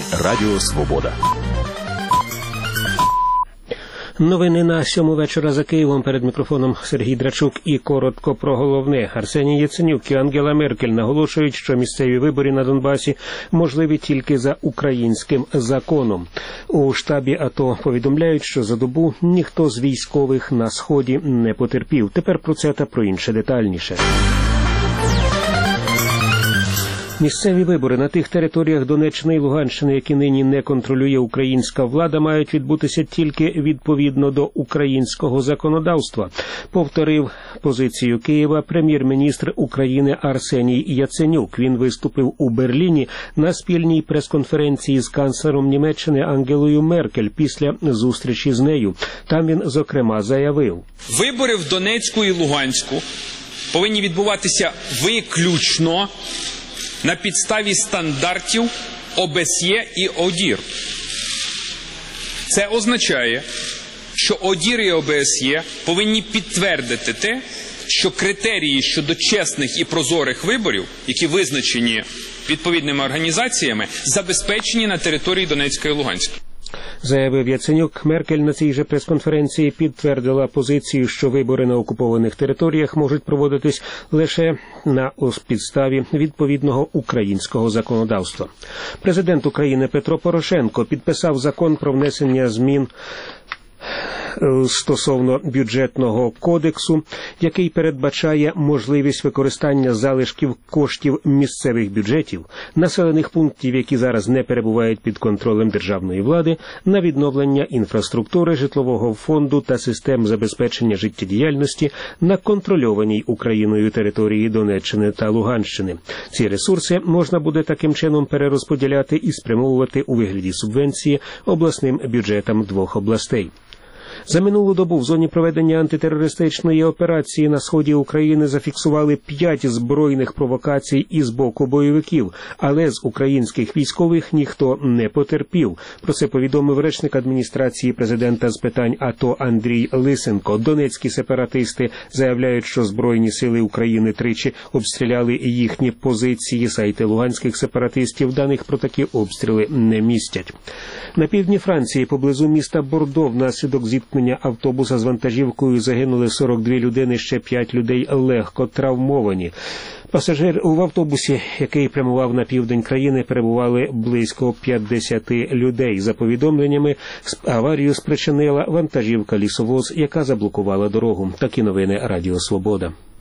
Радіо Свобода. Новини на 7 вечора за Києвом. Перед мікрофоном Сергій Драчук і коротко про головне. Арсеній Яценюк і Ангела Меркель наголошують, що місцеві вибори на Донбасі можливі тільки за українським законом. У штабі АТО повідомляють, що за добу ніхто з військових на Сході не потерпів. Тепер про це та про інше детальніше. Місцеві вибори на тих територіях Донеччини і Луганщини, які нині не контролює українська влада, мають відбутися тільки відповідно до українського законодавства. Повторив позицію Києва прем'єр-міністр України Арсеній Яценюк. Він виступив у Берліні на спільній прес-конференції з канцлером Німеччини Ангелою Меркель після зустрічі з нею. Там він, зокрема, заявив: вибори в Донецьку і Луганську повинні відбуватися виключно на підставі стандартів ОБСЄ і ОДІР. Це означає, що ОДІР і ОБСЄ повинні підтвердити те, що критерії щодо чесних і прозорих виборів, які визначені відповідними організаціями, забезпечені на території Донецька і Луганська. Заявив Яценюк. Меркель на цій же прес-конференції підтвердила позицію, що вибори на окупованих територіях можуть проводитись лише на підставі відповідного українського законодавства. Президент України Петро Порошенко підписав закон про внесення змін стосовно бюджетного кодексу, який передбачає можливість використання залишків коштів місцевих бюджетів, населених пунктів, які зараз не перебувають під контролем державної влади, на відновлення інфраструктури, житлового фонду та систем забезпечення життєдіяльності на контрольованій Україною території Донеччини та Луганщини. Ці ресурси можна буде таким чином перерозподіляти і спрямовувати у вигляді субвенції обласним бюджетам двох областей. За минулу добу в зоні проведення антитерористичної операції на сході України зафіксували 5 збройних провокацій із боку бойовиків, але з українських військових ніхто не потерпів. Про це повідомив речник адміністрації президента з питань АТО Андрій Лисенко. Донецькі сепаратисти заявляють, що Збройні сили України тричі обстріляли їхні позиції. Сайти луганських сепаратистів даних про такі обстріли не містять. На півдні Франції, поблизу міста Бордо, внаслідок зіткнення автобуса з вантажівкою загинули 42 людини, ще 5 людей легко травмовані. Пасажир в автобусі, який прямував на південь країни, перебували близько 50 людей. За повідомленнями, аварію спричинила вантажівка-лісовоз, яка заблокувала дорогу. Такі новини Радіо Свобода.